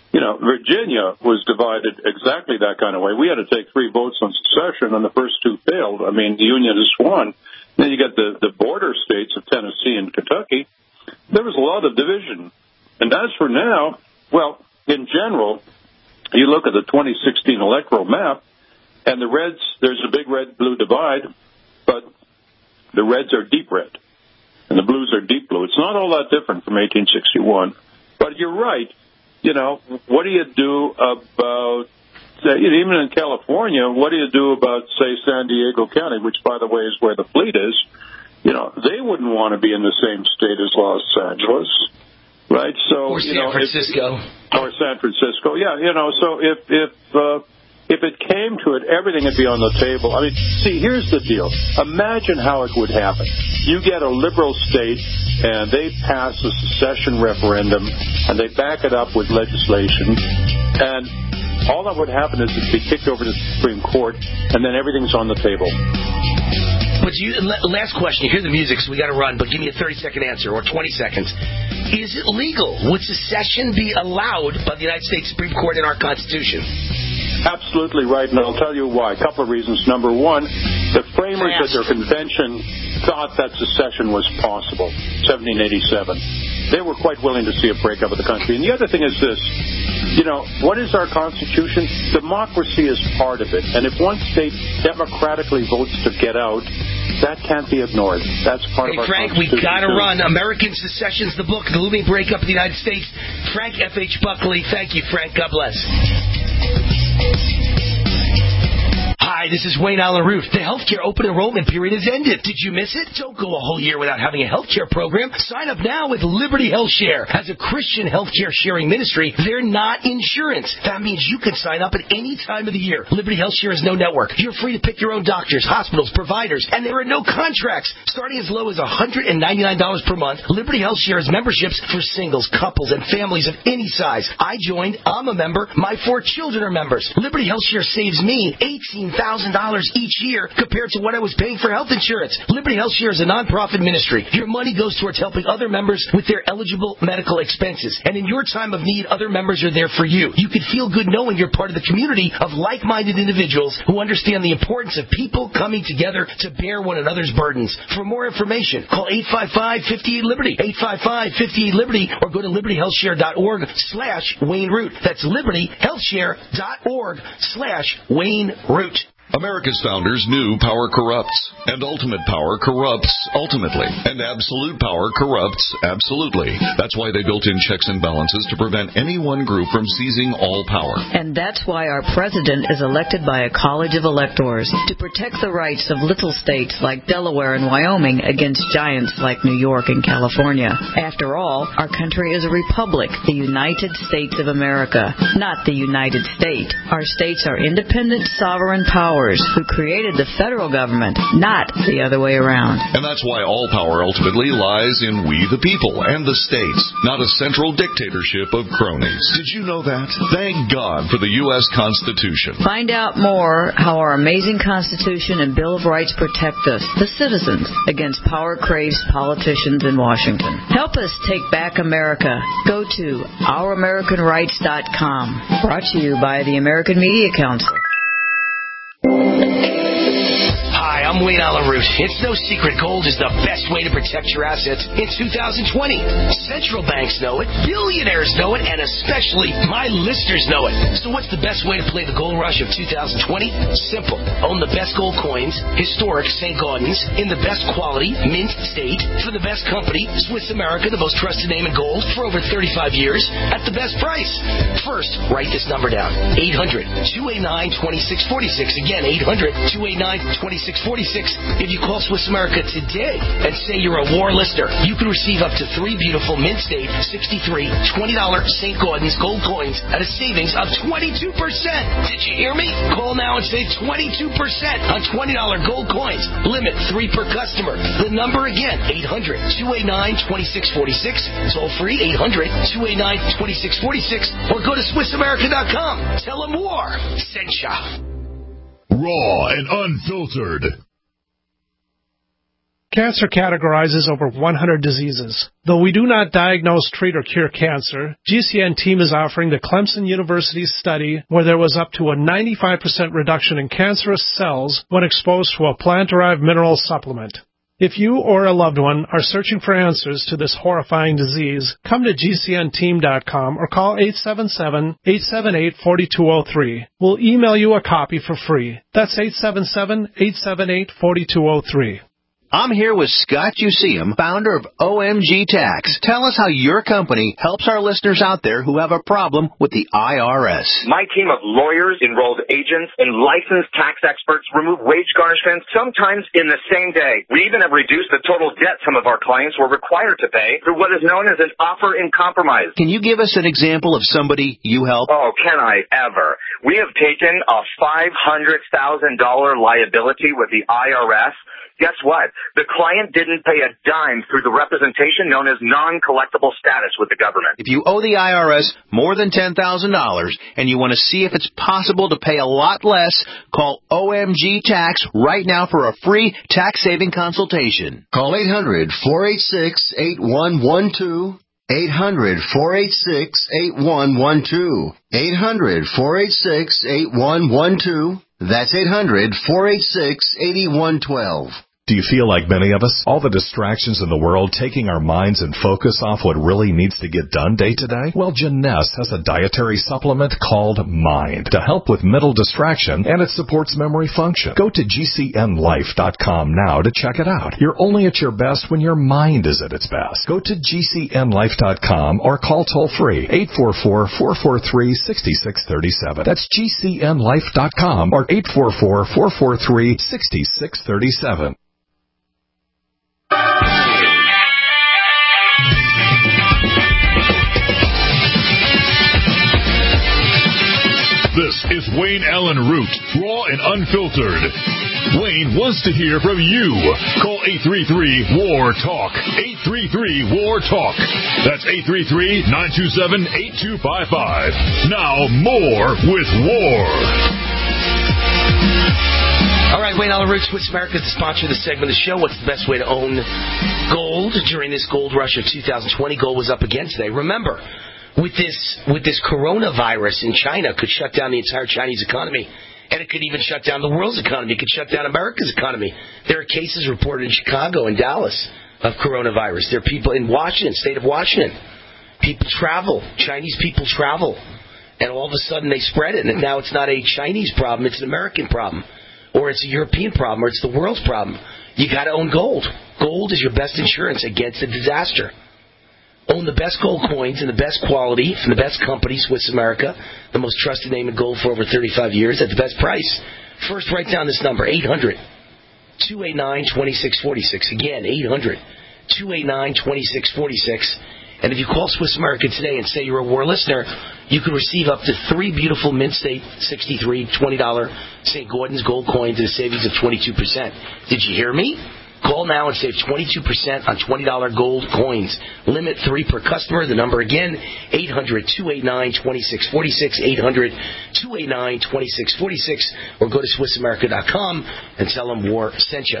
Virginia was divided exactly that kind of way. We had to take 3 votes on secession, and the first 2 failed. I mean, the Unionists won. Then you got the border states of Tennessee and Kentucky. There was a lot of division. And as for now, well, in general, you look at the 2016 electoral map, and the Reds, there's a big red-blue divide, but the Reds are deep red, and the Blues are deep blue. It's not all that different from 1861. But you're right. What do you do about, even in California, what do you do about, say, San Diego County, which, by the way, is where the fleet is? They wouldn't want to be in the same state as Los Angeles, right? So, or San Francisco. Or San Francisco, yeah. So if it came to it, everything would be on the table. I mean, see, here's the deal. Imagine how it would happen. You get a liberal state, and they pass a secession referendum, and they back it up with legislation, and all that would happen is it'd be kicked over to the Supreme Court, and then everything's on the table. But last question. You hear the music, so we got to run, but give me a 30-second answer, or 20 seconds. Is it legal? Would secession be allowed by the United States Supreme Court in our Constitution? Absolutely right, and I'll tell you why. A couple of reasons. Number one, the framers at their convention thought that secession was possible, 1787. They were quite willing to see a breakup of the country. And the other thing is this, what is our Constitution? Democracy is part of it. And if one state democratically votes to get out, that can't be ignored. That's part of our Frank, Constitution. We've got to run. American Secession's the book, The Looming Breakup of the United States. Frank F.H. Buckley. Thank you, Frank. God bless. Hi, this is Wayne Allen Root. The healthcare open enrollment period has ended. Did you miss it? Don't go a whole year without having a healthcare program. Sign up now with Liberty Health Share. As a Christian healthcare sharing ministry, they're not insurance. That means you can sign up at any time of the year. Liberty Health Share is no network. You're free to pick your own doctors, hospitals, providers, and there are no contracts. Starting as low as $199 per month, Liberty Health Share has memberships for singles, couples, and families of any size. I joined. I'm a member. My 4 children are members. Liberty Health Share saves me $18,000 each year compared to what I was paying for health insurance. Liberty Health Share is a non-profit ministry. Your money goes towards helping other members with their eligible medical expenses. And in your time of need, other members are there for you. You can feel good knowing you're part of the community of like-minded individuals who understand the importance of people coming together to bear one another's burdens. For more information, call 855-58-LIBERTY, 855-58-LIBERTY, or go to libertyhealthshare.org/Wayne Root. That's libertyhealthshare.org/Wayne Root. America's founders knew power corrupts, and ultimate power corrupts ultimately, and absolute power corrupts absolutely. That's why they built in checks and balances to prevent any one group from seizing all power. And that's why our president is elected by a college of electors to protect the rights of little states like Delaware and Wyoming against giants like New York and California. After all, our country is a republic, the United States of America, not the United States. Our states are independent, sovereign powers who created the federal government, not the other way around. And that's why all power ultimately lies in we the people and the states, not a central dictatorship of cronies. Did you know that? Thank God for the U.S. Constitution. Find out more how our amazing Constitution and Bill of Rights protect us, the citizens, against power-crazed politicians in Washington. Help us take back America. Go to ouramericanrights.com. Brought to you by the American Media Council. Hi, I'm Wayne Allen Root. It's no secret gold is the best way to protect your assets in 2020. Central banks know it, billionaires know it, and especially my listeners know it. So what's the best way to play the gold rush of 2020? Simple. Own the best gold coins, historic St. Gaudens, in the best quality, mint state, for the best company, Swiss America, the most trusted name in gold, for over 35 years, at the best price. First, write this number down. 800-289-2646. Again, 800-289-2646. If you call Swiss America today and say you're a war listener, you can receive up to 3 beautiful mint state 63 $20 St. Gaudens gold coins at a savings of 22%. Did you hear me? Call now and save 22% on $20 gold coins. Limit 3 per customer. The number again, 800-289-2646. Toll free, 800-289-2646. Or go to SwissAmerica.com. Tell them war sent ya. Raw and unfiltered. Cancer categorizes over 100 diseases. Though we do not diagnose, treat, or cure cancer, GCN team is offering the Clemson University study where there was up to a 95% reduction in cancerous cells when exposed to a plant-derived mineral supplement. If you or a loved one are searching for answers to this horrifying disease, come to GCNteam.com or call 877-878-4203. We'll email you a copy for free. That's 877-878-4203. I'm here with Scott Useum, founder of OMG Tax. Tell us how your company helps our listeners out there who have a problem with the IRS. My team of lawyers, enrolled agents, and licensed tax experts remove wage garnishments sometimes in the same day. We even have reduced the total debt some of our clients were required to pay through what is known as an offer in compromise. Can you give us an example of somebody you help? Oh, can I ever? We have taken a $500,000 liability with the IRS. Guess what? The client didn't pay a dime through the representation known as non-collectible status with the government. If you owe the IRS more than $10,000 and you want to see if it's possible to pay a lot less, call OMG Tax right now for a free tax-saving consultation. Call 800-486-8112. 800-486-8112. 800-486-8112. That's 800-486-8112. Do you feel like many of us? All the distractions in the world taking our minds and focus off what really needs to get done day to day? Well, Jeunesse has a dietary supplement called Mind to help with mental distraction, and it supports memory function. Go to GCNlife.com now to check it out. You're only at your best when your mind is at its best. Go to GCNlife.com or call toll-free 844-443-6637. That's GCNlife.com or 844-443-6637. This is Wayne Allen Root, raw and unfiltered. Wayne wants to hear from you. Call 833-WAR-TALK. 833-WAR-TALK. That's 833-927-8255. Now more with War. All right, Wayne Allen Root, Swiss America, to sponsor this segment of the show. What's the best way to own gold during this gold rush of 2020? Gold was up again today. Remember, with this coronavirus in China, could shut down the entire Chinese economy, and it could even shut down the world's economy. It could shut down America's economy. There are cases reported in Chicago and Dallas of coronavirus. There are people in Washington, state of Washington. People travel. Chinese people travel, and all of a sudden they spread it. And now it's not a Chinese problem; it's an American problem, or it's a European problem, or it's the world's problem. You got to own gold. Gold is your best insurance against a disaster. Own the best gold coins and the best quality from the best company, Swiss America, the most trusted name in gold for over 35 years at the best price. First, write down this number, 800-289-2646. Again, 800-289-2646. And if you call Swiss America today and say you're a war listener, you can receive up to 3 beautiful Mint State 63 $20 St. Gordon's gold coins at a savings of 22%. Did you hear me? Call now and save 22% on $20 gold coins. Limit 3 per customer. The number again, 800-289-2646, 800-289-2646, or go to SwissAmerica.com and tell them War sent you.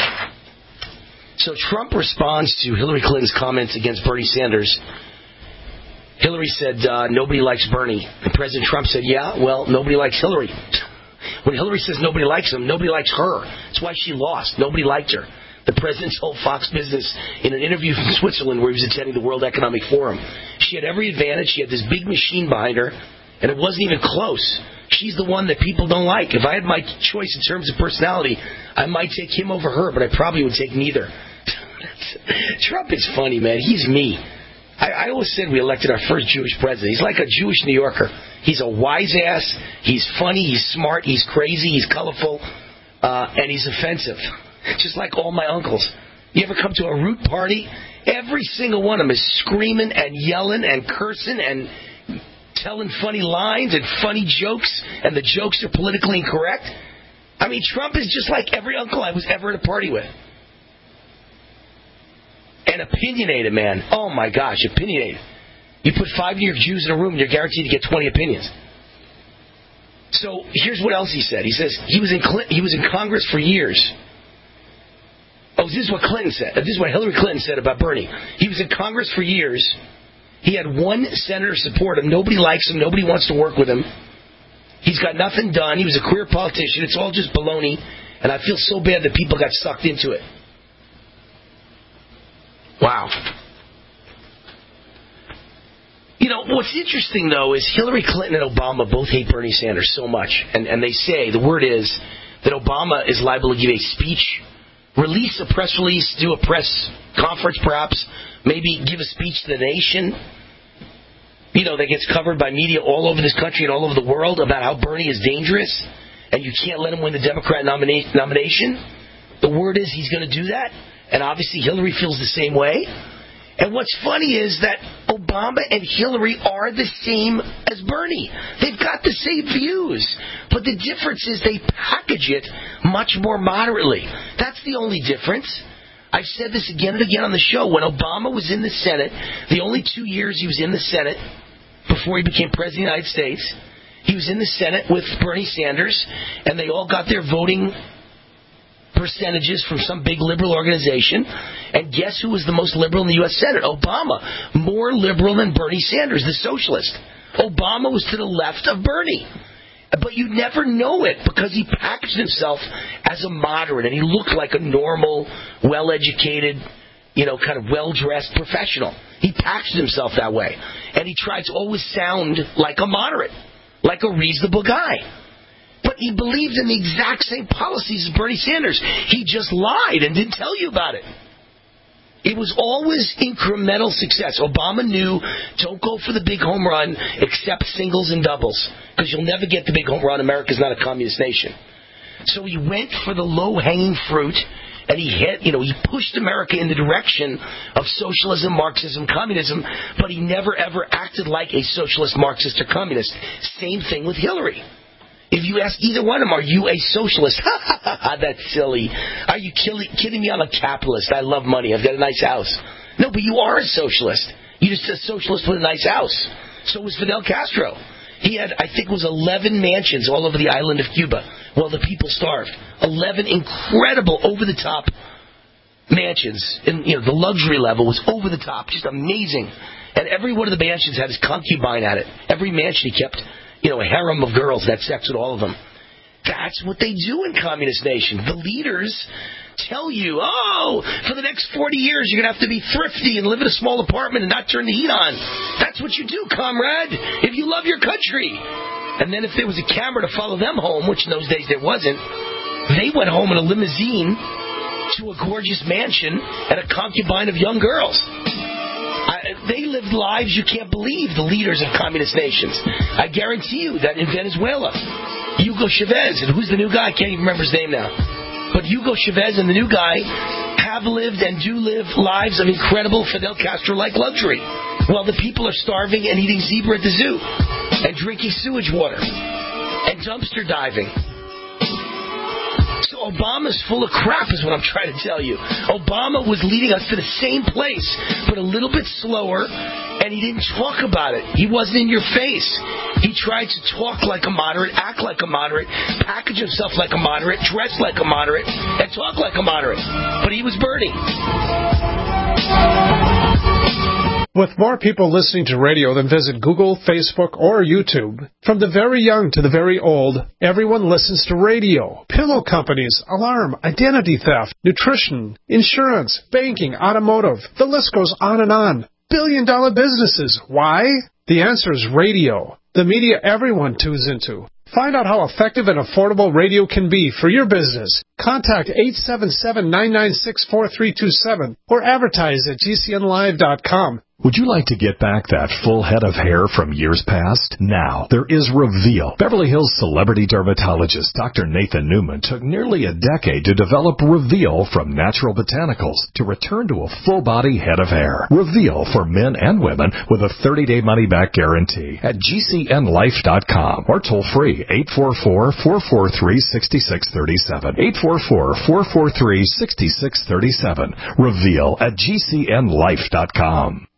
So Trump responds to Hillary Clinton's comments against Bernie Sanders. Hillary said, nobody likes Bernie. And President Trump said, yeah, well, nobody likes Hillary. When Hillary says nobody likes him, nobody likes her. That's why she lost. Nobody liked her. The president told Fox Business in an interview from Switzerland where he was attending the World Economic Forum. She had every advantage. She had this big machine behind her, and it wasn't even close. She's the one that people don't like. If I had my choice in terms of personality, I might take him over her, but I probably would take neither. Trump is funny, man. He's me. I always said we elected our first Jewish president. He's like a Jewish New Yorker. He's a wise ass. He's funny. He's smart. He's crazy. He's colorful. And he's offensive. Just like all my uncles. You ever come to a Root party? Every single one of them is screaming and yelling and cursing and telling funny lines and funny jokes. And the jokes are politically incorrect. I mean, Trump is just like every uncle I was ever at a party with. And opinionated, man. Oh, my gosh, opinionated. You put 5 New York Jews in a room, and you're guaranteed to get 20 opinions. So here's what else he said. He says he was in Congress for years. Oh, this is what Clinton said. This is what Hillary Clinton said about Bernie. He was in Congress for years. He had one senator support him. Nobody likes him. Nobody wants to work with him. He's got nothing done. He was a career politician. It's all just baloney. And I feel so bad that people got sucked into it. Wow. You know, what's interesting, though, is Hillary Clinton and Obama both hate Bernie Sanders so much. And they say, the word is, that Obama is liable to give a speech, release a press release, do a press conference perhaps, maybe give a speech to the nation, you know, that gets covered by media all over this country and all over the world about how Bernie is dangerous and you can't let him win the Democrat nomination. The word is he's going to do that, and obviously Hillary feels the same way. And what's funny is that Obama and Hillary are the same as Bernie. They've got the same views. But the difference is they package it much more moderately. That's the only difference. I've said this again and again on the show. When Obama was in the Senate, the only 2 years he was in the Senate before he became President of the United States, he was in the Senate with Bernie Sanders, and they all got their voting percentages from some big liberal organization. And guess who was the most liberal in the U.S. Senate? Obama. More liberal than Bernie Sanders, the socialist. Obama was to the left of Bernie. But you never know it because he packaged himself as a moderate and he looked like a normal, well-educated, you know, kind of well-dressed professional. He packaged himself that way. And he tried to always sound like a moderate, like a reasonable guy. But he believed in the exact same policies as Bernie Sanders. He just lied and didn't tell you about it. It was always incremental success. Obama knew, don't go for the big home run, except singles and doubles, because you'll never get the big home run. America's not a communist nation. So he went for the low-hanging fruit, and he pushed America in the direction of socialism, Marxism, communism, but he never, ever acted like a socialist, Marxist, or communist. Same thing with Hillary. If you ask either one of them, are you a socialist? That's silly. Are you kidding me? I'm a capitalist. I love money. I've got a nice house. No, but you are a socialist. You're just a socialist with a nice house. So was Fidel Castro. He had, I think it was 11 mansions all over the island of Cuba while the people starved. 11 incredible, over-the-top mansions. And, you know, the luxury level was over the top, just amazing. And every one of the mansions had his concubine at it. Every mansion he kept, you know, a harem of girls that had sex with all of them. That's what they do in communist nations. The leaders tell you, for the next 40 years you're going to have to be thrifty and live in a small apartment and not turn the heat on. That's what you do, comrade, if you love your country. And then if there was a camera to follow them home, which in those days there wasn't, they went home in a limousine to a gorgeous mansion and a concubine of young girls. They lived lives you can't believe, the leaders of communist nations. I guarantee you that in Venezuela, Hugo Chavez, and who's the new guy? I can't even remember his name now. But Hugo Chavez and the new guy have lived and do live lives of incredible Fidel Castro-like luxury, while the people are starving and eating zebra at the zoo, and drinking sewage water, and dumpster diving. So Obama's full of crap is what I'm trying to tell you. Obama was leading us to the same place, but a little bit slower, and he didn't talk about it. He wasn't in your face. He tried to talk like a moderate, act like a moderate, package himself like a moderate, dress like a moderate, and talk like a moderate. But he was Bernie. With more people listening to radio than visit Google, Facebook, or YouTube, from the very young to the very old, everyone listens to radio. Pillow companies, alarm, identity theft, nutrition, insurance, banking, automotive. The list goes on and on. Billion-dollar businesses. Why? The answer is radio. The media everyone tunes into. Find out how effective and affordable radio can be for your business. Contact 877-996-4327 or advertise at GCNlive.com. Would you like to get back that full head of hair from years past? Now, there is Reveal. Beverly Hills celebrity dermatologist Dr. Nathan Newman took nearly a decade to develop Reveal from natural botanicals to return to a full-body head of hair. Reveal for men and women with a 30-day money-back guarantee at GCNlife.com or toll free 844-443-6637. 844-443-6637. Reveal at GCNlife.com.